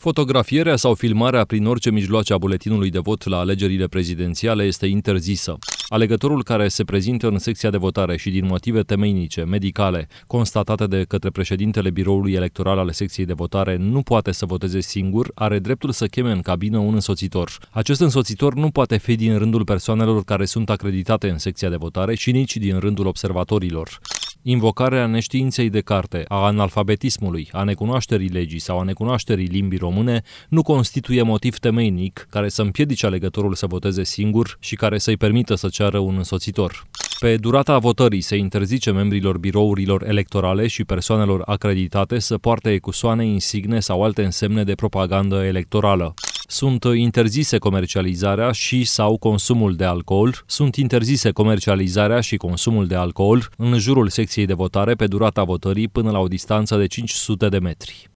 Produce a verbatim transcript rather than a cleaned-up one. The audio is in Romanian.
Fotografierea sau filmarea prin orice mijloace a buletinului de vot la alegerile prezidențiale este interzisă. Alegătorul care se prezintă în secția de votare și din motive temeinice, medicale, constatate de către președintele biroului electoral al secției de votare, nu poate să voteze singur, are dreptul să cheme în cabină un însoțitor. Acest însoțitor nu poate fi din rândul persoanelor care sunt acreditate în secția de votare și nici din rândul observatorilor. Invocarea neștiinței de carte, a analfabetismului, a necunoașterii legii sau a necunoașterii limbii române nu constituie motiv temeinic care să împiedice alegătorul să voteze singur și care să-i permită să ceară un însoțitor. Pe durata votării se interzice membrilor birourilor electorale și persoanelor acreditate să poarte ecusoane, insigne sau alte însemne de propagandă electorală. Sunt interzise comercializarea și sau consumul de alcool, sunt interzise comercializarea și consumul de alcool în jurul secției de votare pe durata votării până la o distanță de cinci sute de metri.